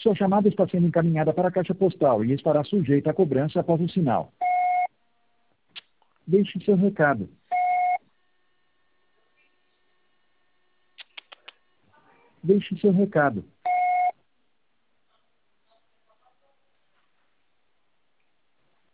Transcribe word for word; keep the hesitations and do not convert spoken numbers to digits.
Sua chamada está sendo encaminhada para a caixa postal e estará sujeita a cobrança após o sinal. Deixe seu recado. Deixe seu recado.